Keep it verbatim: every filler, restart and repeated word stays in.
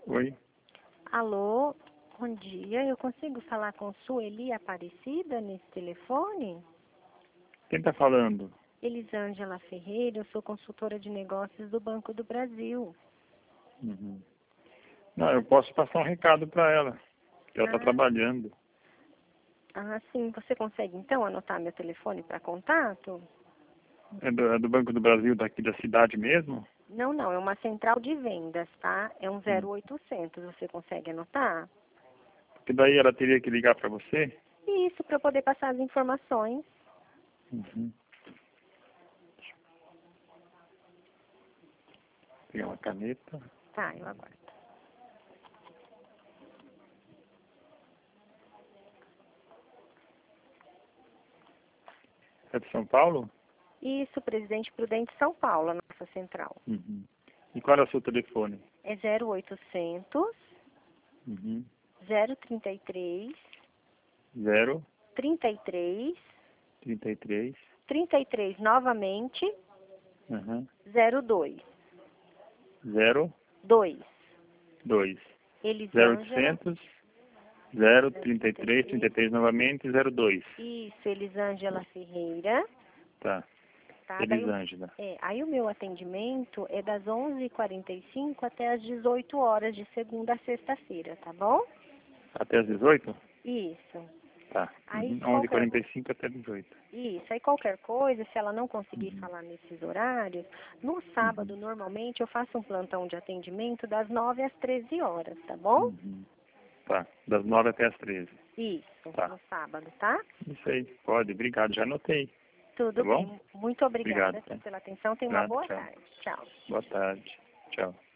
Oi. Alô, bom dia. Eu consigo falar com Sueli Aparecida nesse telefone? Quem está falando? Elisângela Ferreira, eu sou consultora de negócios do Banco do Brasil. Uhum. Não, eu posso passar um recado para ela, que ela está Ah. trabalhando. Ah, sim. Você consegue, então, anotar meu telefone para contato? É do, é do Banco do Brasil, daqui da cidade mesmo? Não, não. É uma central de vendas, tá? É um Hum. zero oitocentos. Você consegue anotar? Porque daí ela teria que ligar para você? Isso, para eu poder passar as informações. Uhum. Pegar uma caneta. Tá, eu aguardo. É de São Paulo? Isso, Presidente Prudente, São Paulo, a nossa central. Uhum. E qual é o seu telefone? É zero oitocentos, Uhum. zero trinta e três, Zero, trinta e três, trinta e três, trinta e três novamente, uhum. zero dois. Zero, dois. dois. Zero Elisângela. oitocentos, zero, trinta e três, trinta e três novamente, zero dois. Isso, Elisângela Ferreira. Tá. Tá? Daí, o- Elisângela. é, aí o meu atendimento é das onze e quarenta e cinco até as dezoito horas, de segunda a sexta-feira, tá bom? Até às dezoito? Isso. Tá. Aí Uhum. onze e qualquer, quarenta e cinco até dezoito. isso, aí qualquer coisa, se ela não conseguir Uhum. falar nesses horários, no sábado, Uhum. normalmente, eu faço um plantão de atendimento das nove às treze horas, tá bom? Uhum. Tá. Das nove até as treze. Isso, Tá. no sábado, tá? Isso aí. Pode. Obrigado. Já anotei. Tá Tudo bom? bem. Muito obrigada Obrigado. Tá? pela atenção. Tenha uma Nada. boa Tchau. tarde. Tchau. Boa tarde. Tchau.